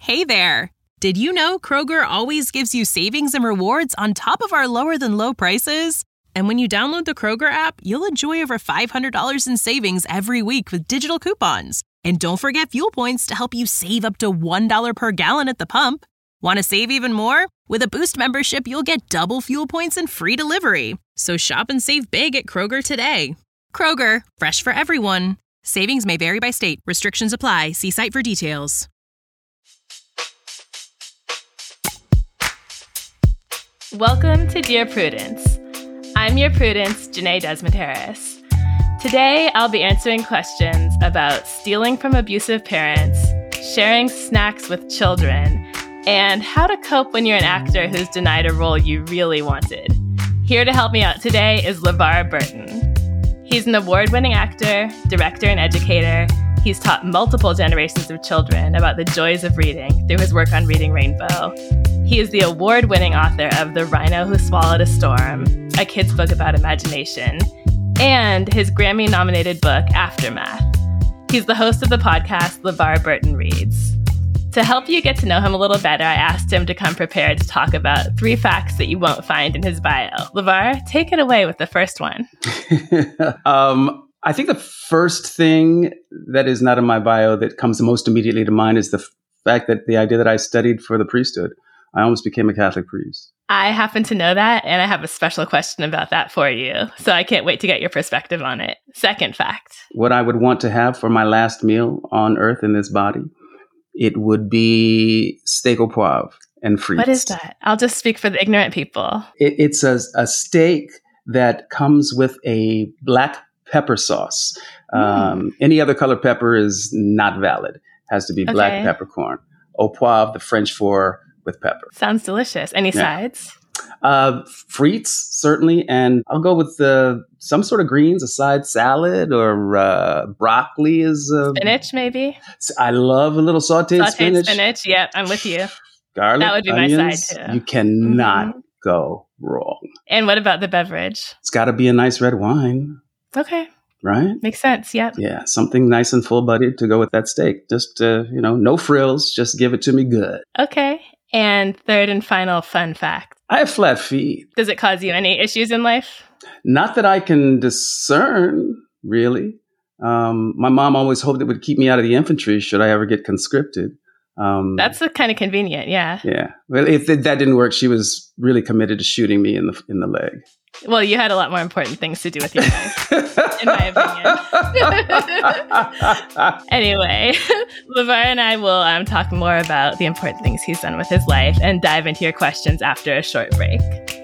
Hey there! Did you know Kroger always gives you savings and rewards on top of our lower-than-low prices? And when you download the Kroger app, you'll enjoy over $500 in savings every week with digital coupons. And don't forget fuel points to help you save up to $1 per gallon at the pump. Want to save even more? With a Boost membership, you'll get double fuel points and free delivery. So shop and save big at Kroger today. Kroger, fresh for everyone. Savings may vary by state. Restrictions apply. See site for details. Welcome to Dear Prudence. I'm your Prudence, Janae Desmond Harris. Today, I'll be answering questions about stealing from abusive parents, sharing snacks with children, and how to cope when you're an actor who's denied a role you really wanted. Here to help me out today is LeVar Burton. He's an award-winning actor, director, and educator. He's taught multiple generations of children about the joys of reading through his work on Reading Rainbow. He is the award-winning author of The Rhino Who Swallowed a Storm, a kid's book about imagination, and his Grammy-nominated book, Aftermath. He's the host of the podcast, LeVar Burton Reads. To help you get to know him a little better, I asked him to come prepared to talk about 3 facts that you won't find in his bio. LeVar, take it away with the first one. I think the first thing that is not in my bio that comes most immediately to mind is the fact that the idea that I studied for the priesthood. I almost became a Catholic priest. I happen to know that, and I have a special question about that for you. So I can't wait to get your perspective on it. Second fact. What I would want to have for my last meal on earth in this body, it would be steak au poivre and frites. What is that? I'll just speak for the ignorant people. It's a steak that comes with a black pepper sauce. Any other color pepper is not valid. Has to be black peppercorn. Au poivre, the French for with pepper. Sounds delicious. Any sides? Frites, certainly. And I'll go with some sort of greens, a side salad, or broccoli is... spinach, maybe? I love a little sauteed spinach. Yep, I'm with you. Garlic, that would be onions, my side, too. You cannot go wrong. And what about the beverage? It's got to be a nice red wine. Okay. Right? Makes sense, yep. Yeah, something nice and full-bodied to go with that steak. Just, no frills. Just give it to me good. Okay. And third and final fun fact. I have flat feet. Does it cause you any issues in life? Not that I can discern, really. My mom always hoped it would keep me out of the infantry should I ever get conscripted. That's kind of convenient, yeah. Yeah. Well, if that didn't work, she was really committed to shooting me in the leg. Well, you had a lot more important things to do with your life, in my opinion. Anyway, LeVar and I will talk more about the important things he's done with his life and dive into your questions after a short break.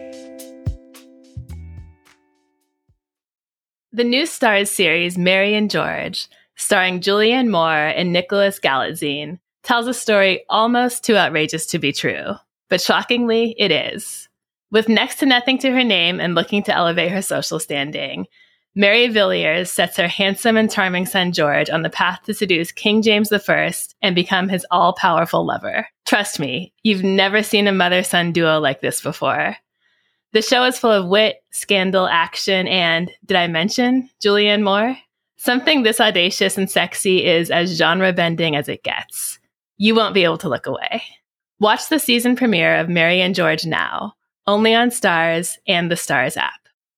The new Starz series, Mary and George, starring Julianne Moore and Nicholas Galitzine, tells a story almost too outrageous to be true. But shockingly, it is. With next to nothing to her name and looking to elevate her social standing, Mary Villiers sets her handsome and charming son George on the path to seduce King James I and become his all-powerful lover. Trust me, you've never seen a mother-son duo like this before. The show is full of wit, scandal, action, and, did I mention, Julianne Moore? Something this audacious and sexy is as genre-bending as it gets. You won't be able to look away. Watch the season premiere of Mary and George now, only on Starz and the Starz app.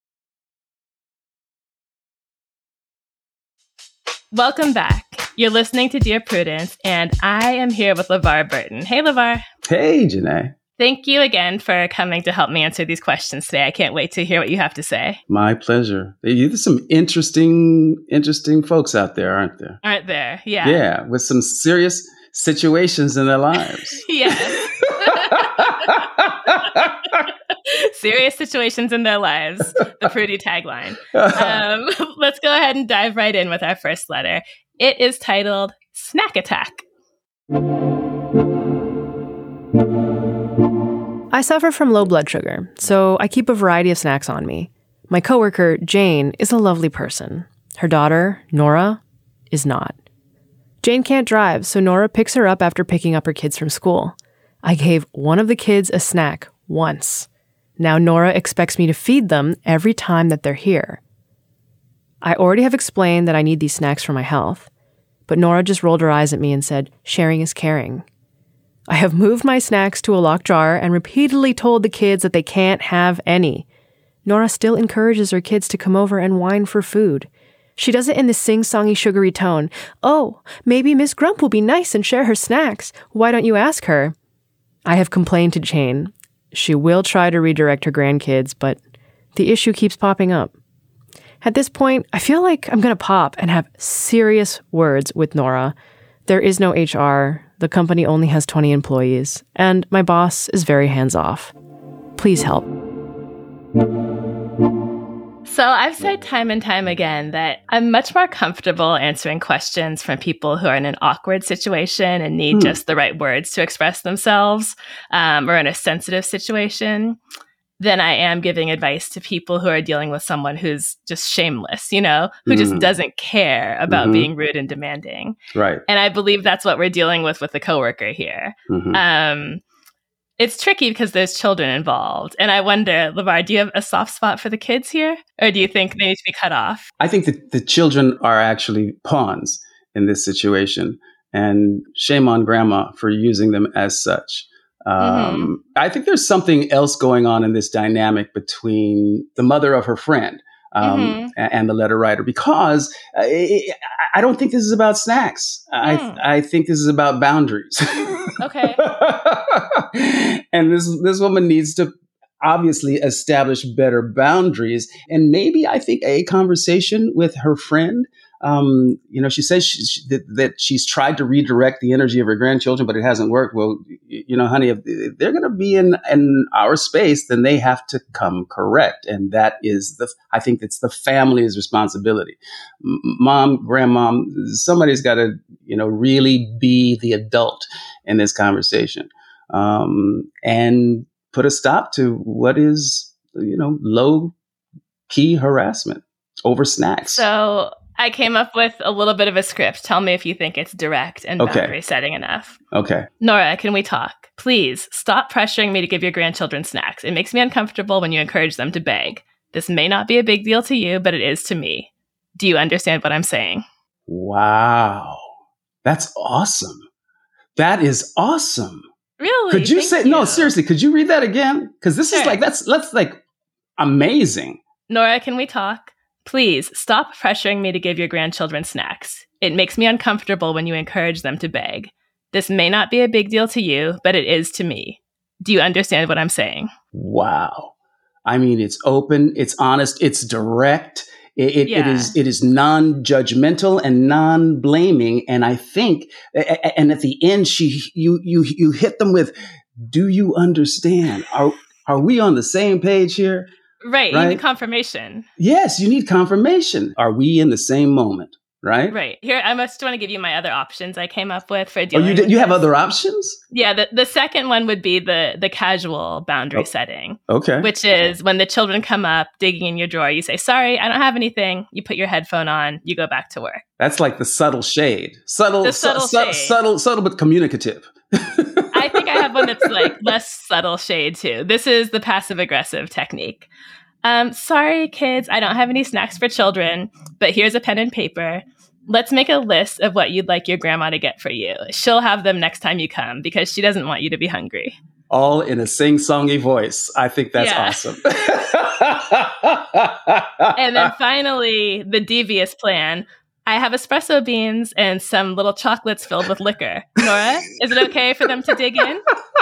Welcome back. You're listening to Dear Prudence, and I am here with LeVar Burton. Hey, LeVar. Hey, Janae. Thank you again for coming to help me answer these questions today. I can't wait to hear what you have to say. My pleasure. There's some interesting folks out there, aren't there? Aren't there? Yeah. Yeah, with some serious situations in their lives. Yes. Serious situations in their lives, the Prudy tagline. Let's go ahead and dive right in with our first letter. It is titled Snack Attack. I suffer from low blood sugar, so I keep a variety of snacks on me. My coworker, Jane, is a lovely person. Her daughter, Nora, is not. Jane can't drive, so Nora picks her up after picking up her kids from school. I gave one of the kids a snack once. Now Nora expects me to feed them every time that they're here. I already have explained that I need these snacks for my health, but Nora just rolled her eyes at me and said, "Sharing is caring." I have moved my snacks to a locked jar and repeatedly told the kids that they can't have any. Nora still encourages her kids to come over and whine for food. She does it in this sing-songy, sugary tone. Oh, maybe Miss Grump will be nice and share her snacks. Why don't you ask her? I have complained to Jane. She will try to redirect her grandkids, but the issue keeps popping up. At this point, I feel like I'm going to pop and have serious words with Nora. There is no HR. The company only has 20 employees, and my boss is very hands-off. Please help. So I've said time and time again that I'm much more comfortable answering questions from people who are in an awkward situation and need just the right words to express themselves, or in a sensitive situation, than I am giving advice to people who are dealing with someone who's just shameless, who just doesn't care about being rude and demanding. Right. And I believe that's what we're dealing with the coworker here. It's tricky because there's children involved. And I wonder, LeVar, do you have a soft spot for the kids here? Or do you think they need to be cut off? I think that the children are actually pawns in this situation. And shame on grandma for using them as such. I think there's something else going on in this dynamic between the mother of her friend and the letter writer, because I don't think this is about snacks. I think this is about boundaries. Okay. And this woman needs to obviously establish better boundaries. And maybe I think a conversation with her friend. She says that she's tried to redirect the energy of her grandchildren, but it hasn't worked. Well, honey, if they're going to be in our space, then they have to come correct. And that is I think it's the family's responsibility. Mom, grandmom, somebody's got to, really be the adult in this conversation, and put a stop to what is, low key harassment over snacks. So I came up with a little bit of a script. Tell me if you think it's direct and boundary setting enough. Okay. Nora, can we talk? Please stop pressuring me to give your grandchildren snacks. It makes me uncomfortable when you encourage them to beg. This may not be a big deal to you, but it is to me. Do you understand what I'm saying? Wow. That's awesome. That is awesome. Really? Could you no, seriously, could you read that again? Because this is that's amazing. Nora, can we talk? Please stop pressuring me to give your grandchildren snacks. It makes me uncomfortable when you encourage them to beg. This may not be a big deal to you, but it is to me. Do you understand what I'm saying? Wow. I mean, it's open, it's honest, it's direct. It is non-judgmental and non-blaming. And I think, and at the end, you hit them with, do you understand? Are we on the same page here? Right. You need confirmation. Yes, you need confirmation. Are we in the same moment? Right? Right. Here, I just want to give you my other options I came up with for dealing you have other options? Yeah. The second one would be the casual boundary setting. Okay. Which is when the children come up digging in your drawer, you say, sorry, I don't have anything. You put your headphone on, you go back to work. That's like the subtle shade. Subtle but communicative. I think I have one that's like less subtle shade too. This is the passive aggressive technique. Sorry, kids, I don't have any snacks for children, but here's a pen and paper. Let's make a list of what you'd like your grandma to get for you. She'll have them next time you come because she doesn't want you to be hungry. All in a sing-songy voice. I think that's awesome. And then finally, the devious plan. I have espresso beans and some little chocolates filled with liquor. Nora, is it okay for them to dig in?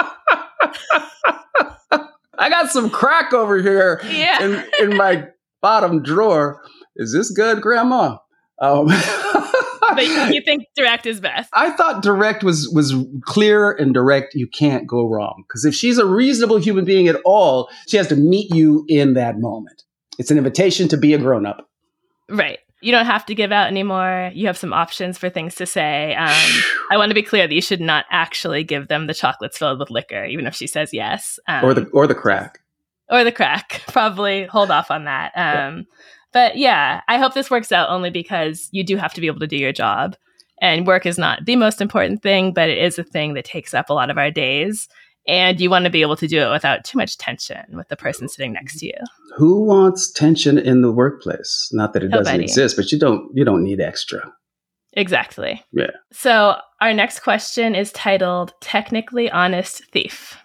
I got some crack over here in my bottom drawer. Is this good, Grandma? But you think direct is best? I thought direct was clear and direct. You can't go wrong. Because if she's a reasonable human being at all, she has to meet you in that moment. It's an invitation to be a grown-up. Right. You don't have to give out anymore. You have some options for things to say. I want to be clear that you should not actually give them the chocolates filled with liquor, even if she says yes. Or the crack. Or the crack. Probably hold off on that. But yeah, I hope this works out only because you do have to be able to do your job. And work is not the most important thing, but it is a thing that takes up a lot of our days. And you want to be able to do it without too much tension with the person sitting next to you. Who wants tension in the workplace? Not that it doesn't exist, but you don't need extra. Exactly. Yeah. So Our next question is titled Technically Honest Thief.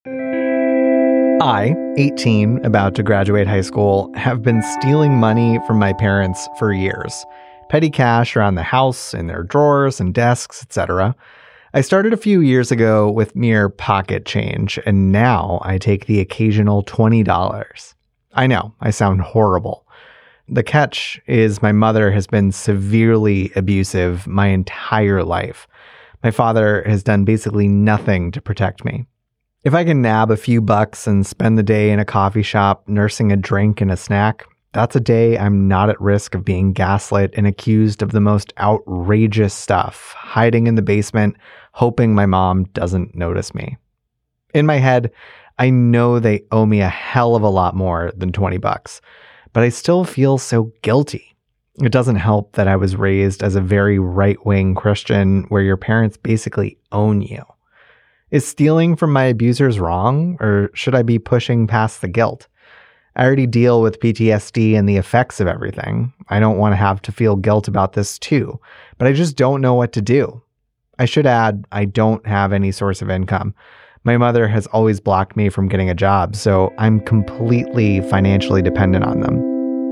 I, 18, about to graduate high school, have been stealing money from my parents for years. Petty cash around the house, in their drawers and desks, etc. I started a few years ago with mere pocket change, and now I take the occasional $20. I know, I sound horrible. The catch is my mother has been severely abusive my entire life. My father has done basically nothing to protect me. If I can nab a few bucks and spend the day in a coffee shop nursing a drink and a snack, that's a day I'm not at risk of being gaslit and accused of the most outrageous stuff, hiding in the basement, hoping my mom doesn't notice me. In my head, I know they owe me a hell of a lot more than $20, but I still feel so guilty. It doesn't help that I was raised as a very right-wing Christian where your parents basically own you. Is stealing from my abusers wrong, or should I be pushing past the guilt? I already deal with PTSD and the effects of everything. I don't want to have to feel guilt about this too, but I just don't know what to do. I should add, I don't have any source of income. My mother has always blocked me from getting a job, so I'm completely financially dependent on them.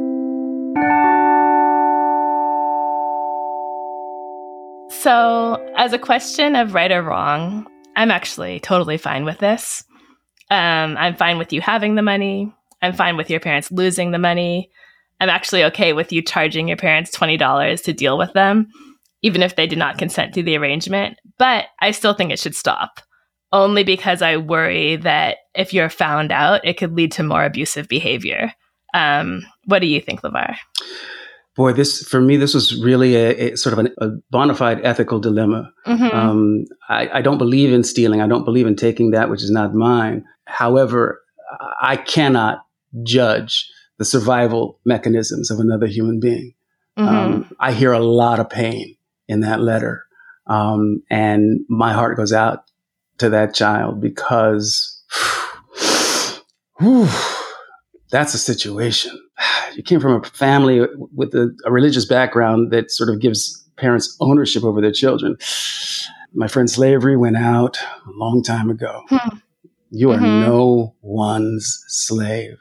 So, as a question of right or wrong, I'm actually totally fine with this. I'm fine with you having the money. I'm fine with your parents losing the money. I'm actually okay with you charging your parents $20 to deal with them, even if they did not consent to the arrangement. But I still think it should stop, only because I worry that if you're found out, it could lead to more abusive behavior. What do you think, LeVar? Boy, this was really a sort of a bona fide ethical dilemma. Mm-hmm. I don't believe in stealing. I don't believe in taking that which is not mine. However, I cannot judge the survival mechanisms of another human being. Mm-hmm. I hear a lot of pain in that letter. And my heart goes out to that child because that's a situation. You came from a family with a religious background that sort of gives parents ownership over their children. My friend Slavery went out a long time ago. You are no one's slave.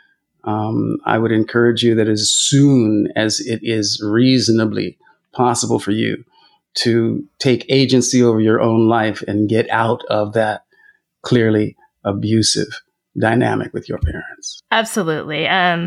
I would encourage you that as soon as it is reasonably possible for you to take agency over your own life and get out of that clearly abusive dynamic with your parents. Absolutely.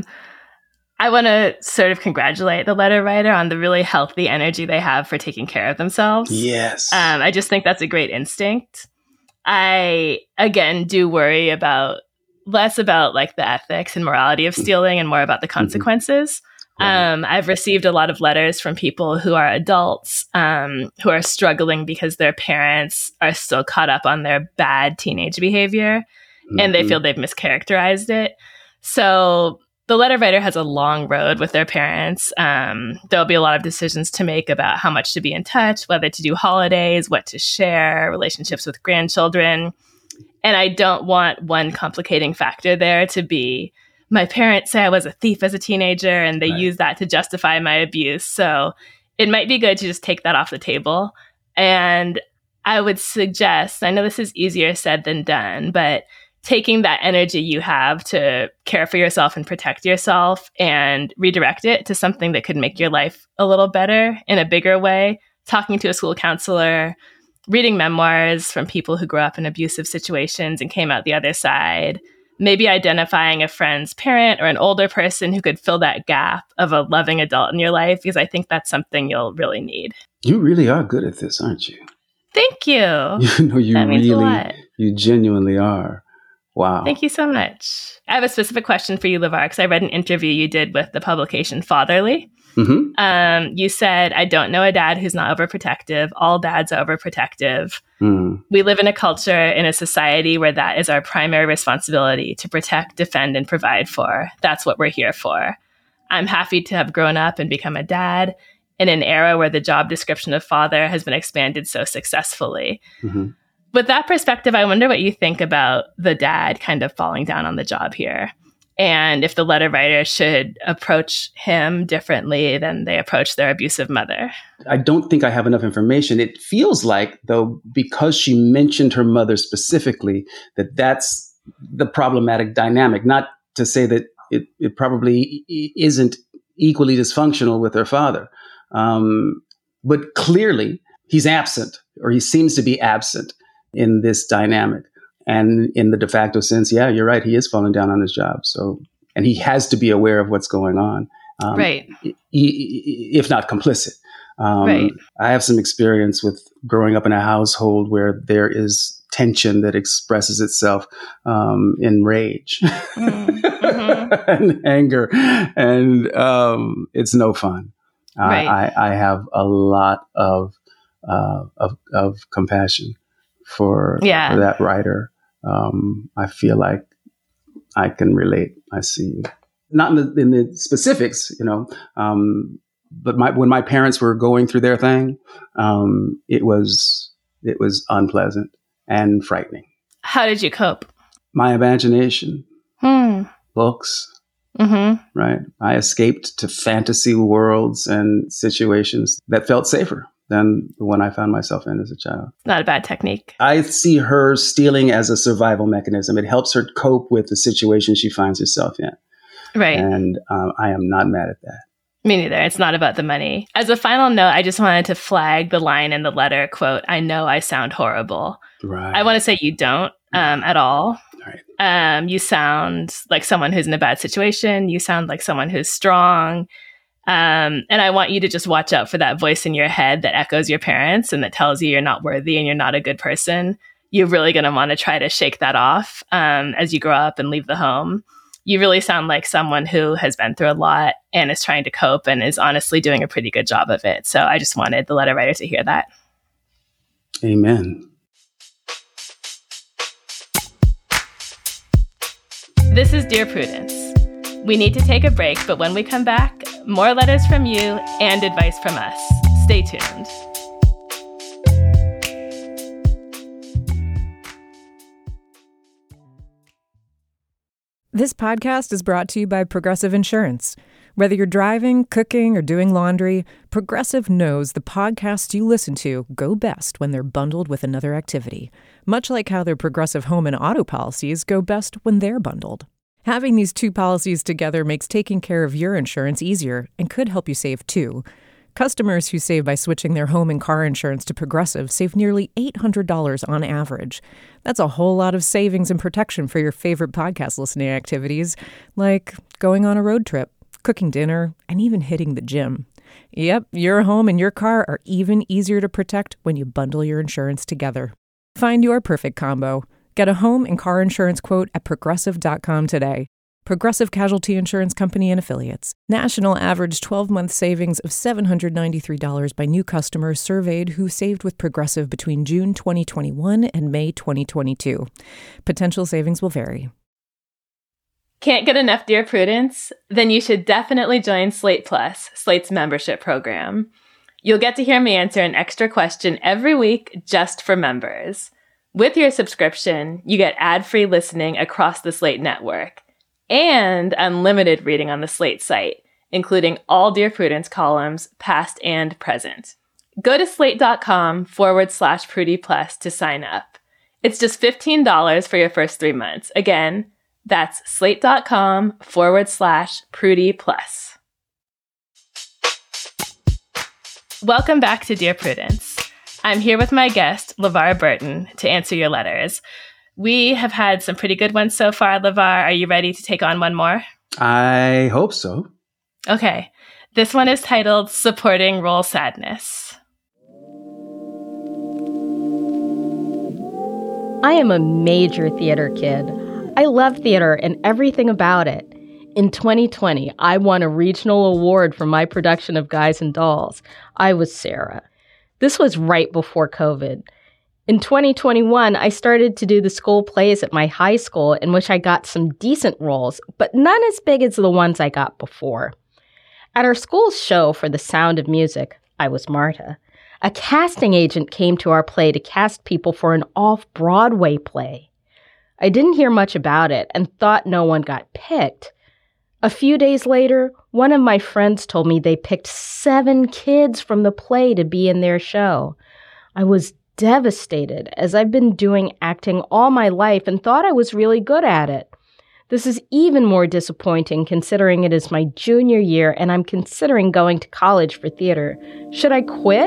I want to sort of congratulate the letter writer on the really healthy energy they have for taking care of themselves. Yes. I just think that's a great instinct. I, again, do worry less about like the ethics and morality of stealing and more about the consequences. Right. I've received a lot of letters from people who are adults, who are struggling because their parents are still caught up on their bad teenage behavior and they feel they've mischaracterized it. So the letter writer has a long road with their parents. There'll be a lot of decisions to make about how much to be in touch, whether to do holidays, what to share, relationships with grandchildren. And I don't want one complicating factor there to be, my parents say I was a thief as a teenager and they use that to justify my abuse. So it might be good to just take that off the table. And I would suggest, I know this is easier said than done, but taking that energy you have to care for yourself and protect yourself and redirect it to something that could make your life a little better in a bigger way, talking to a school counselor, reading memoirs from people who grew up in abusive situations and came out the other side, maybe identifying a friend's parent or an older person who could fill that gap of a loving adult in your life, because I think that's something you'll really need. You really are good at this, aren't you? Thank you. That means a lot. You genuinely are. Wow. Thank you so much. I have a specific question for you, LeVar, because I read an interview you did with the publication Fatherly. Mm-hmm. You said, I don't know a dad who's not overprotective. All dads are overprotective. We live in a culture, in a society where that is our primary responsibility, to protect, defend, and provide for. That's what we're here for. I'm happy to have grown up and become a dad in an era where the job description of father has been expanded so successfully. Mm-hmm. With that perspective, I wonder what you think about the dad kind of falling down on the job here. and if the letter writer should approach him differently than they approach their abusive mother? I don't think I have enough information. It feels like, though, because she mentioned her mother specifically, that's the problematic dynamic. Not to say that it probably isn't equally dysfunctional with her father. But clearly, he's absent, or he seems to be absent in this dynamic. And in the de facto sense, yeah, you're right. He is falling down on his job. So, and he has to be aware of what's going on, right? If not complicit. Right. I have some experience with growing up in a household where there is tension that expresses itself in rage and anger, and it's no fun. Right. I have a lot of compassion for that writer. I feel like I can relate. I see you. Not in the specifics, but when my parents were going through their thing, it was unpleasant and frightening. How did you cope? My imagination, books, right? I escaped to fantasy worlds and situations that felt safer than the one I found myself in as a child. Not a bad technique. I see her stealing as a survival mechanism. It helps her cope with the situation she finds herself in. Right. And I am not mad at that. Me neither. It's not about the money. As a final note, I just wanted to flag the line in the letter, quote, "I know I sound horrible." Right. I want to say you don't at all. Right. You sound like someone who's in a bad situation. You sound like someone who's strong. And I want you to just watch out for that voice in your head that echoes your parents and that tells you you're not worthy and you're not a good person. You're really going to want to try to shake that off as you grow up and leave the home. You really sound like someone who has been through a lot and is trying to cope and is honestly doing a pretty good job of it. So I just wanted the letter writer to hear that. Amen. This is Dear Prudence. We need to take a break, but when we come back, more letters from you and advice from us. Stay tuned. This podcast is brought to you by Progressive Insurance. Whether you're driving, cooking, or doing laundry, Progressive knows the podcasts you listen to go best when they're bundled with another activity, much like how their Progressive home and auto policies go best when they're bundled. Having these two policies together makes taking care of your insurance easier and could help you save too. Customers who save by switching their home and car insurance to Progressive save nearly $800 on average. That's a whole lot of savings and protection for your favorite podcast listening activities, like going on a road trip, cooking dinner, and even hitting the gym. Yep, your home and your car are even easier to protect when you bundle your insurance together. Find your perfect combo. Get a home and car insurance quote at Progressive.com today. Progressive Casualty Insurance Company and Affiliates. National average 12-month savings of $793 by new customers surveyed who saved with Progressive between June 2021 and May 2022. Potential savings will vary. Can't get enough Dear Prudence? Then you should definitely join Slate Plus, Slate's membership program. You'll get to hear me answer an extra question every week just for members. With your subscription, you get ad-free listening across the Slate network and unlimited reading on the Slate site, including all Dear Prudence columns, past and present. Go to slate.com/Prudie Plus to sign up. It's just $15 for your first 3 months. Again, that's slate.com/Prudie Plus. Welcome back to Dear Prudence. I'm here with my guest, LeVar Burton, to answer your letters. We have had some pretty good ones so far, LeVar. Are you ready to take on one more? I hope so. Okay. This one is titled Supporting Role Sadness. I am a major theater kid. I love theater and everything about it. In 2020, I won a regional award for my production of Guys and Dolls. I was Sarah. This was right before COVID. In 2021, I started to do the school plays at my high school in which I got some decent roles, but none as big as the ones I got before. At our school's show for The Sound of Music, I was Marta. A casting agent came to our play to cast people for an off-Broadway play. I didn't hear much about it and thought no one got picked. A few days later, one of my friends told me they picked 7 kids from the play to be in their show. I was devastated, as I've been doing acting all my life and thought I was really good at it. This is even more disappointing considering it is my junior year and I'm considering going to college for theater. Should I quit?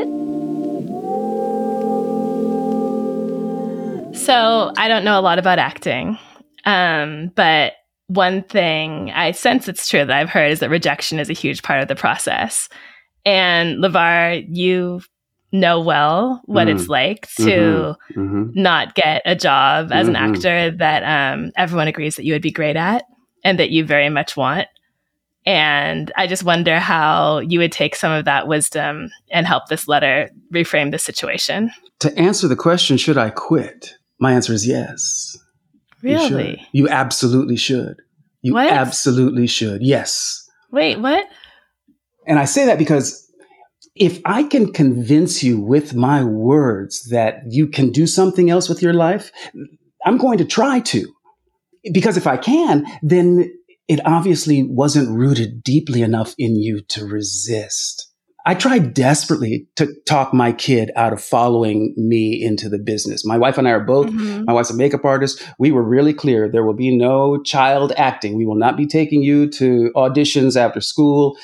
So I don't know a lot about acting, but one thing I sense it's true that I've heard is that rejection is a huge part of the process. And LeVar, you know well what it's like to not get a job as an actor that everyone agrees that you would be great at and that you very much want. And I just wonder how you would take some of that wisdom and help this letter reframe the situation. To answer the question, should I quit? My answer is yes. Really? You absolutely should. You what? Absolutely should. Yes. Wait, what? And I say that because if I can convince you with my words that you can do something else with your life, I'm going to try to. Because if I can, then it obviously wasn't rooted deeply enough in you to resist. I tried desperately to talk my kid out of following me into the business. My wife and I are both, my wife's a makeup artist. We were really clear. There will be no child acting. We will not be taking you to auditions after school.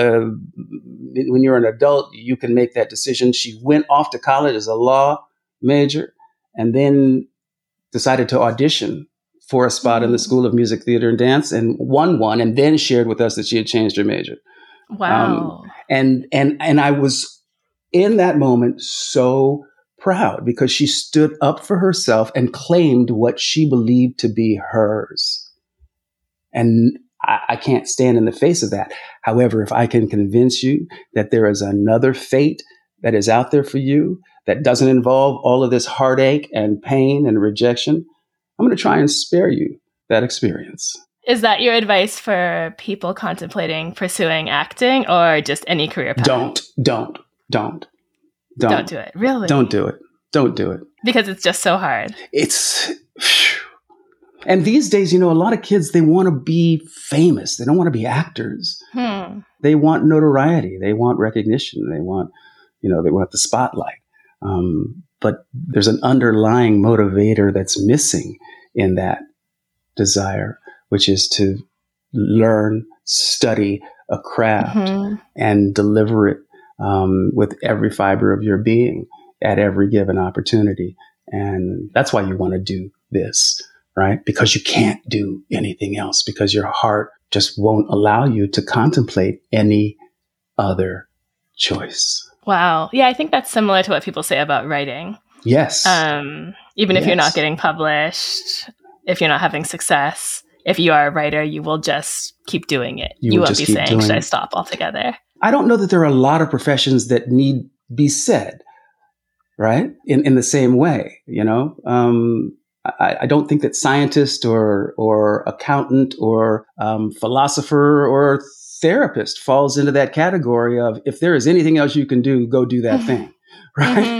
When you're an adult, you can make that decision. She went off to college as a law major and then decided to audition for a spot in the School of Music, Theater, and Dance and won one, and then shared with us that she had changed her major. Wow. And I was in that moment so proud because she stood up for herself and claimed what she believed to be hers. And I can't stand in the face of that. However, if I can convince you that there is another fate that is out there for you that doesn't involve all of this heartache and pain and rejection, I'm going to try and spare you that experience. Is that your advice for people contemplating pursuing acting or just any career path? Don't do it. Really? Don't do it. Don't do it. Because it's just so hard. And these days, a lot of kids, they want to be famous. They don't want to be actors. They want notoriety. They want recognition. They want, they want the spotlight. But there's an underlying motivator that's missing in that desire, which is to learn, study a craft and deliver it with every fiber of your being at every given opportunity. And that's why you want to do this, right? Because you can't do anything else, because your heart just won't allow you to contemplate any other choice. Wow. Yeah, I think that's similar to what people say about writing. Yes. Even if you're not getting published, if you're not having success, if you are a writer, you will just keep doing it. You won't be saying, should I stop altogether? I don't know that there are a lot of professions that need be said, right? In the same way, I don't think that scientist or accountant or philosopher or therapist falls into that category of, if there is anything else you can do, go do that thing, right?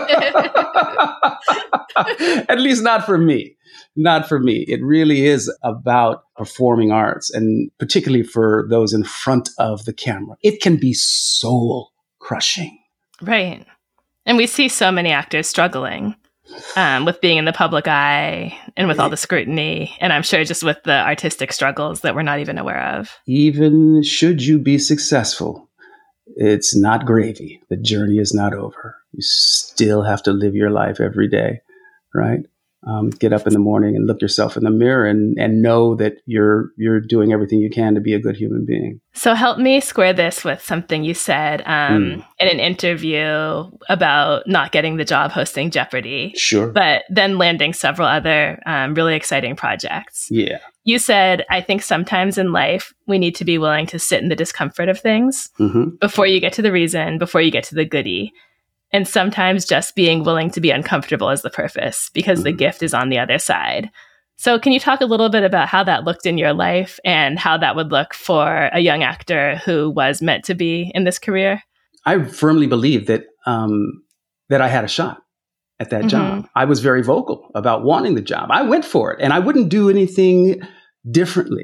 At least not for me. Not for me. It really is about performing arts, and particularly for those in front of the camera. It can be soul crushing. Right. And we see so many actors struggling with being in the public eye and with all the scrutiny. And I'm sure just with the artistic struggles that we're not even aware of. Even should you be successful, it's not gravy. The journey is not over. You still have to live your life every day, right? Get up in the morning and look yourself in the mirror and know that you're doing everything you can to be a good human being. So help me square this with something you said in an interview about not getting the job hosting Jeopardy. Sure. But then landing several other really exciting projects. Yeah. You said, I think sometimes in life, we need to be willing to sit in the discomfort of things before you get to the reason, before you get to the goodie. And sometimes just being willing to be uncomfortable is the purpose, because the gift is on the other side. So can you talk a little bit about how that looked in your life and how that would look for a young actor who was meant to be in this career? I firmly believe that that I had a shot at that job. I was very vocal about wanting the job. I went for it, and I wouldn't do anything differently.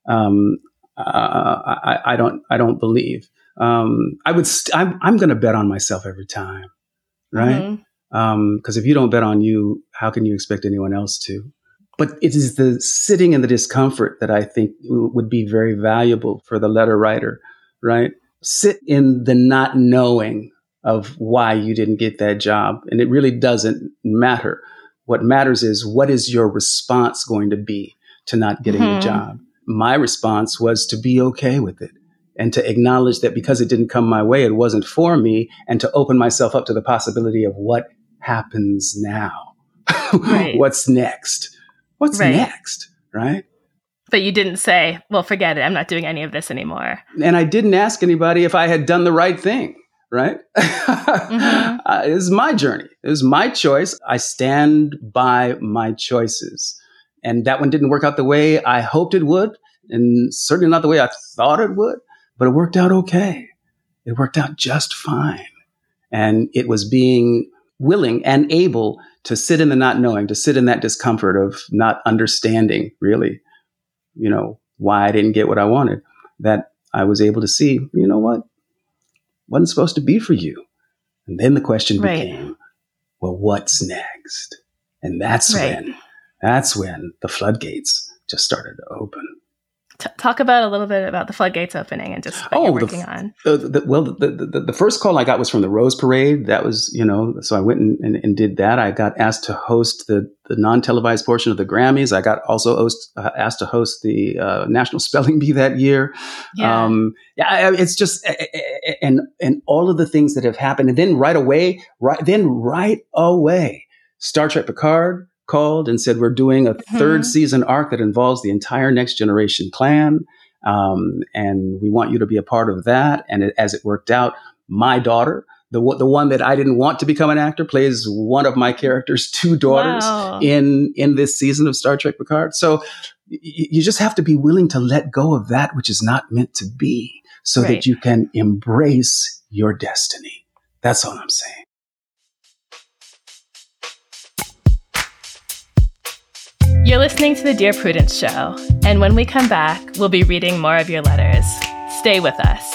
I don't believe. I'm going to bet on myself every time, right? Because if you don't bet on you, how can you expect anyone else to? But it is the sitting in the discomfort that I think would be very valuable for the letter writer, right? Sit in the not knowing of why you didn't get that job. And it really doesn't matter. What matters is, what is your response going to be to not getting the job? My response was to be okay with it and to acknowledge that because it didn't come my way, it wasn't for me, and to open myself up to the possibility of what happens now. Right. What's next? What's next? Right. But you didn't say, well, forget it, I'm not doing any of this anymore. And I didn't ask anybody if I had done the right thing. Right. It was my journey. It was my choice. I stand by my choices. And that one didn't work out the way I hoped it would, and certainly not the way I thought it would, but it worked out okay. It worked out just fine. And it was being willing and able to sit in the not knowing, to sit in that discomfort of not understanding really, why I didn't get what I wanted, that I was able to see, you know what? Wasn't supposed to be for you. And then the question became, well, what's next? And that's when the floodgates just started to open. Talk about a little bit about the floodgates opening and just what you're working on. The first call I got was from the Rose Parade. That was, so I went and did that. I got asked to host the non-televised portion of the Grammys. I got also asked to host the National Spelling Bee that year. Yeah. It's just, and all of the things that have happened. And then right away, Star Trek Picard called and said, we're doing a third season arc that involves the entire Next Generation clan. And we want you to be a part of that. And as it worked out, my daughter, the one that I didn't want to become an actor, plays one of my character's two daughters in this season of Star Trek Picard. So you just have to be willing to let go of that which is not meant to be, so that you can embrace your destiny. That's all I'm saying. You're listening to the Dear Prudence Show, and when we come back, we'll be reading more of your letters. Stay with us.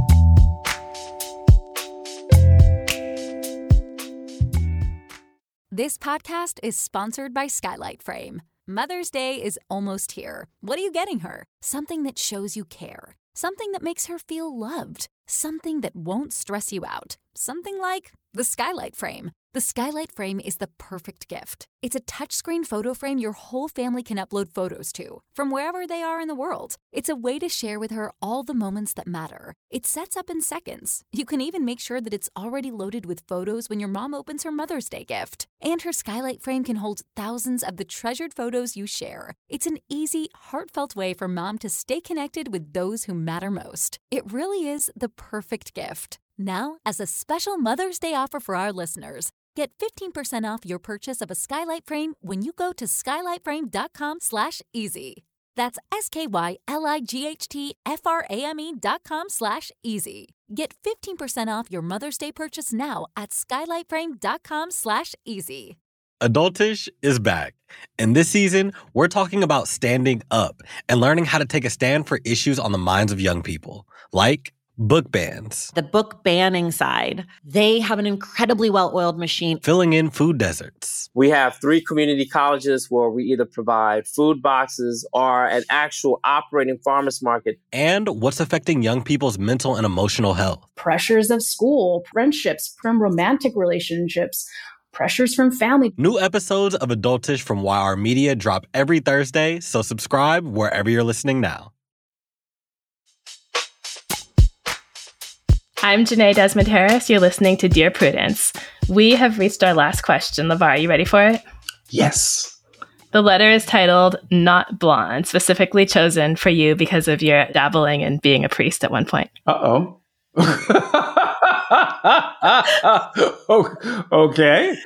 This podcast is sponsored by Skylight Frame. Mother's Day is almost here. What are you getting her? Something that shows you care. Something that makes her feel loved. Something that won't stress you out. Something like the Skylight Frame. The Skylight Frame is the perfect gift. It's a touchscreen photo frame your whole family can upload photos to, from wherever they are in the world. It's a way to share with her all the moments that matter. It sets up in seconds. You can even make sure that it's already loaded with photos when your mom opens her Mother's Day gift. And her Skylight Frame can hold thousands of the treasured photos you share. It's an easy, heartfelt way for mom to stay connected with those who matter most. It really is the perfect gift. Now, as a special Mother's Day offer for our listeners, get 15% off your purchase of a Skylight Frame when you go to skylightframe.com/easy. That's SKYLIGHTFRAME.com/easy. Get 15% off your Mother's Day purchase now at skylightframe.com/easy. Adultish is back. And this season, we're talking about standing up and learning how to take a stand for issues on the minds of young people, like book bans. The book banning side, they have an incredibly well-oiled machine. Filling in food deserts. We have 3 community colleges where we either provide food boxes or an actual operating farmers market. And what's affecting young people's mental and emotional health. Pressures of school, friendships, from romantic relationships, pressures from family. New episodes of Adultish from YR Media drop every Thursday, so subscribe wherever you're listening now. I'm Janae Desmond Harris. You're listening to Dear Prudence. We have reached our last question. LeVar, are you ready for it? Yes. The letter is titled Not Blonde, specifically chosen for you because of your dabbling in being a priest at one point. Uh-oh. Okay.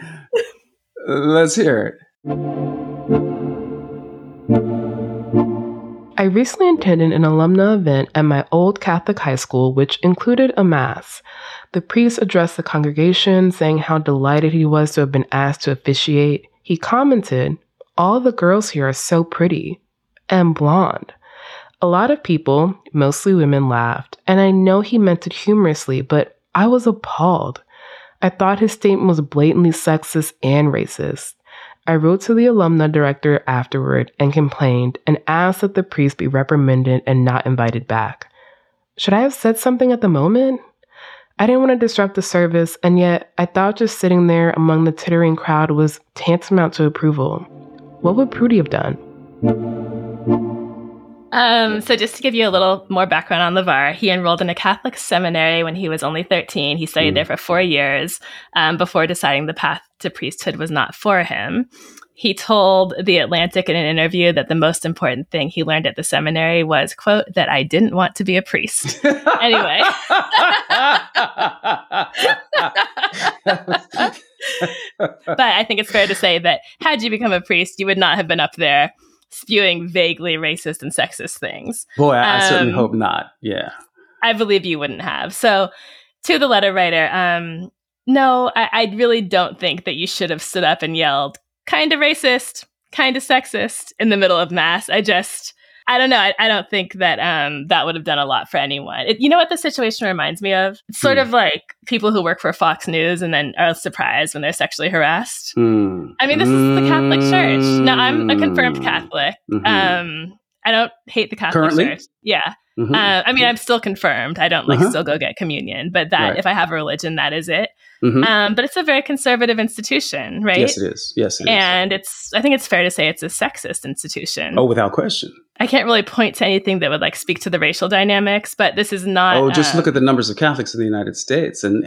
Let's hear it. I recently attended an alumna event at my old Catholic high school, which included a mass. The priest addressed the congregation, saying how delighted he was to have been asked to officiate. He commented, "All the girls here are so pretty and blonde." A lot of people, mostly women, laughed, and I know he meant it humorously, but I was appalled. I thought his statement was blatantly sexist and racist. I wrote to the alumna director afterward and complained and asked that the priest be reprimanded and not invited back. Should I have said something at the moment? I didn't want to disrupt the service, and yet I thought just sitting there among the tittering crowd was tantamount to approval. What would Prudy have done? So just to give you a little more background on LeVar, he enrolled in a Catholic seminary when he was only 13. He studied there for 4 years before deciding the path to priesthood was not for him. He told The Atlantic in an interview that the most important thing he learned at the seminary was, quote, that I didn't want to be a priest. Anyway. But I think it's fair to say that had you become a priest, you would not have been up there spewing vaguely racist and sexist things. Boy, I certainly hope not. Yeah. I believe you wouldn't have. So to the letter writer, no, I really don't think that you should have stood up and yelled, kind of racist, kind of sexist in the middle of mass. I don't know. I don't think that that would have done a lot for anyone. You know what the situation reminds me of? It's sort of like people who work for Fox News and then are surprised when they're sexually harassed. I mean, this is the Catholic Church. Now, I'm a confirmed Catholic. I don't hate the Catholic Church. Yeah. I mean, I'm still confirmed. I don't still go get communion, but that if I have a religion, that is it. But it's a very conservative institution, right? Yes, it is. Yes, it is. And I think it's fair to say it's a sexist institution. Oh, without question. I can't really point to anything that would speak to the racial dynamics, but this is not. Oh, just look at the numbers of Catholics in the United States, and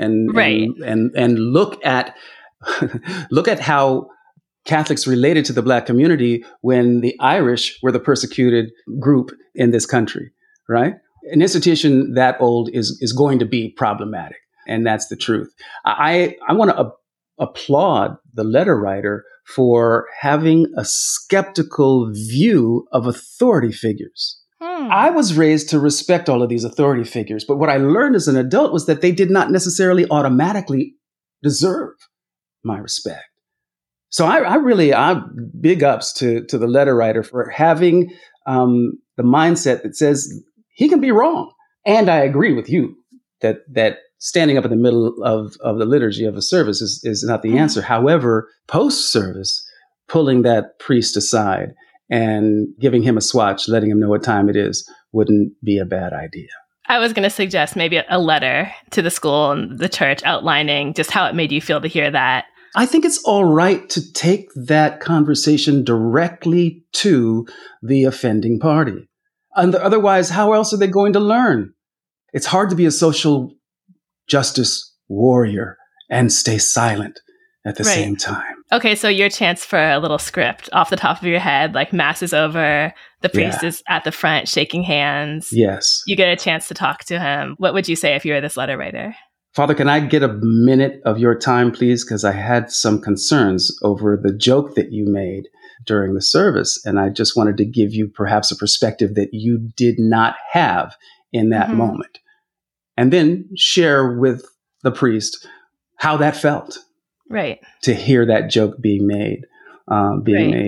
look at look at how Catholics related to the Black community when the Irish were the persecuted group in this country, right? An institution that old is going to be problematic, and that's the truth. I want to applaud the letter writer for having a skeptical view of authority figures. I was raised to respect all of these authority figures, but what I learned as an adult was that they did not necessarily automatically deserve my respect. So I big ups to the letter writer for having the mindset that says he can be wrong. And I agree with you that standing up in the middle of the liturgy of a service is not the answer. However, post-service, pulling that priest aside and giving him a swatch, letting him know what time it is, wouldn't be a bad idea. I was going to suggest maybe a letter to the school and the church outlining just how it made you feel to hear that. I think it's all right to take that conversation directly to the offending party. And otherwise, how else are they going to learn? It's hard to be a social justice warrior and stay silent at the same time. Okay, so your chance for a little script off the top of your head, like mass is over, the priest is at the front shaking hands. Yes. You get a chance to talk to him. What would you say if you were this letter writer? Father, can I get a minute of your time, please? Because I had some concerns over the joke that you made during the service. And I just wanted to give you perhaps a perspective that you did not have in that moment. And then share with the priest how that felt. Right. To hear that joke being made, and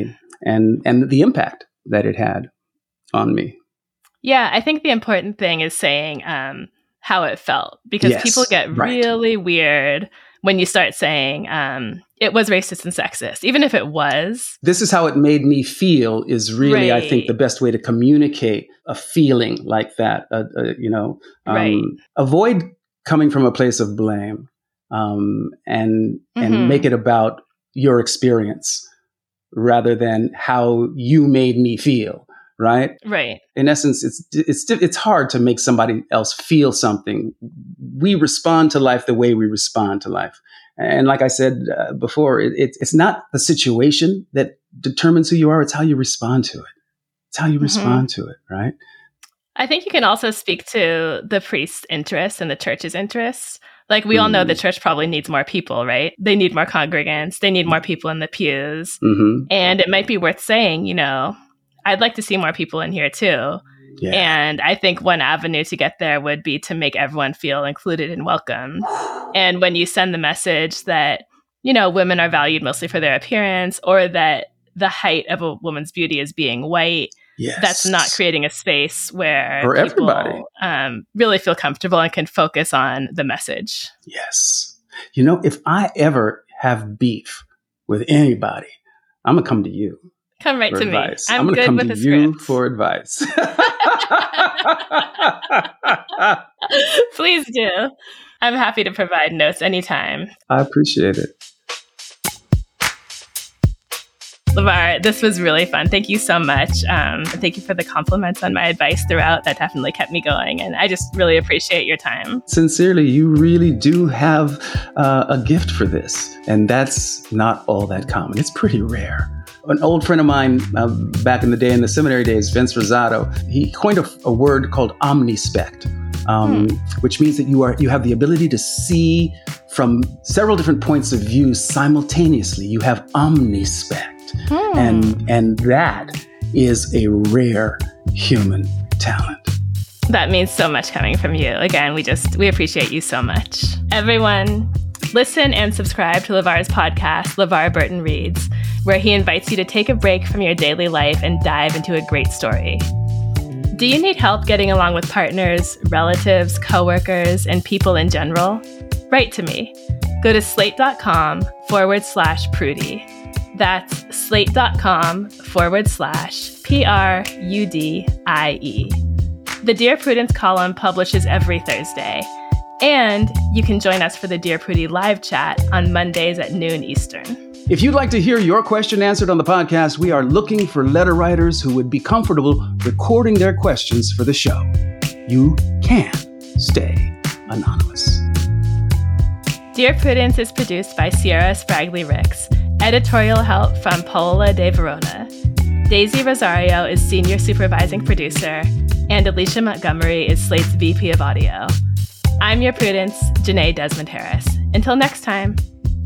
the impact that it had on me. Yeah, I think the important thing is saying how it felt, because people get really weird when you start saying it was racist and sexist, even if it was. This is how it made me feel is really, I think, the best way to communicate a feeling like that. Avoid coming from a place of blame. And make it about your experience rather than how you made me feel, right? Right. In essence, it's hard to make somebody else feel something. We respond to life the way we respond to life. And like I said before, it's not the situation that determines who you are. It's how you respond to it. It's how you respond to it, right? I think you can also speak to the priest's interests and the church's interests. Like, we all know the church probably needs more people, right? They need more congregants. They need more people in the pews. And it might be worth saying, I'd like to see more people in here too. Yeah. And I think one avenue to get there would be to make everyone feel included and welcome. And when you send the message that, women are valued mostly for their appearance, or that the height of a woman's beauty is being white, that's not creating a space where for people everybody really feel comfortable and can focus on the message. Yes. If I ever have beef with anybody, I'm going to come to you. Come right to advice. me. I'm good come with to a you script. for advice. Please do. I'm happy to provide notes anytime. I appreciate it. LeVar, this was really fun. Thank you so much. Thank you for the compliments on my advice throughout. That definitely kept me going. And I just really appreciate your time. Sincerely, you really do have a gift for this. And that's not all that common. It's pretty rare. An old friend of mine back in the day, in the seminary days, Vince Rosado, he coined a word called omnispect, which means that you have the ability to see from several different points of view simultaneously. You have omnispect. And that is a rare human talent. That means so much coming from you. Again, we appreciate you so much. Everyone, listen and subscribe to LeVar's podcast, LeVar Burton Reads, where he invites you to take a break from your daily life and dive into a great story. Do you need help getting along with partners, relatives, coworkers, and people in general? Write to me. Go to slate.com/Prudie. That's slate.com/PRUDIE. The Dear Prudence column publishes every Thursday. And you can join us for the Dear Prudie live chat on Mondays at noon Eastern. If you'd like to hear your question answered on the podcast, we are looking for letter writers who would be comfortable recording their questions for the show. You can stay anonymous. Dear Prudence is produced by Sierra Spragley Ricks. Editorial help from Paola De Verona. Daisy Rosario is senior supervising producer, and Alicia Montgomery is Slate's VP of audio. I'm your Prudence, Janae Desmond Harris. Until next time.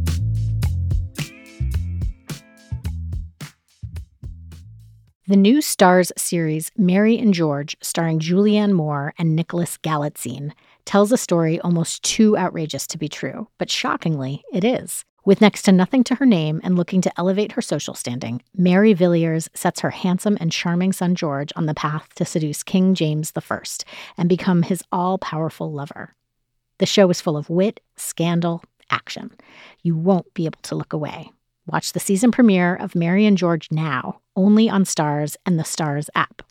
The new Starz series Mary and George, starring Julianne Moore and Nicholas Galitzine, tells a story almost too outrageous to be true, but shockingly, it is. With next to nothing to her name and looking to elevate her social standing, Mary Villiers sets her handsome and charming son George on the path to seduce King James I and become his all-powerful lover. The show is full of wit, scandal, action. You won't be able to look away. Watch the season premiere of Mary and George now, only on Starz and the Starz app.